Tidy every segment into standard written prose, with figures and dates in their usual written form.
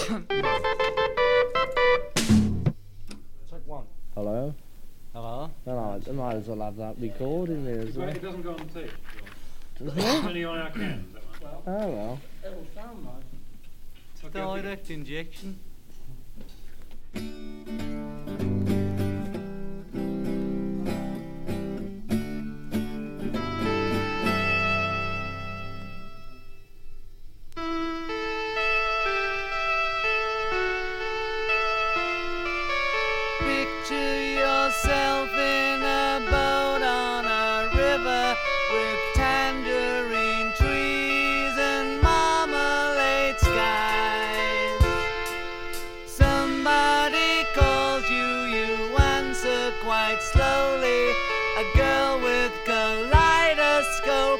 one. Hello? Hello? Well, I might as well have that recording there as well. It doesn't go on tape. Doesn't It's it? only on our cans. Oh well. It will sound nice. Direct injection. Picture yourself in a boat on a river with tangerine trees and marmalade skies. Somebody calls you, you answer quite slowly. A girl with kaleidoscope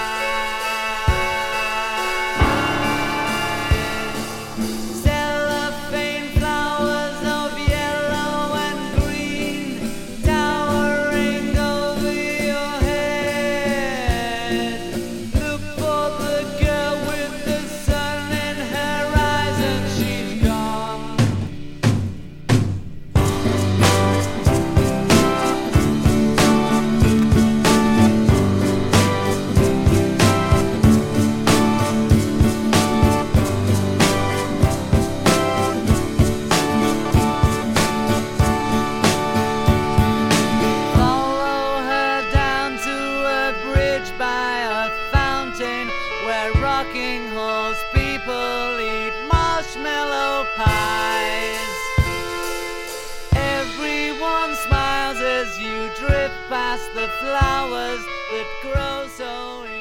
eyes. Cellophane flowers of yellow and green towering over your head. Look for the girl with the sun in her eyes and she's gone. Follow her down to a bridge by a fountain where rocking horse people eat marshmallow pies. Everyone smiles as you drift past the flowers that grow so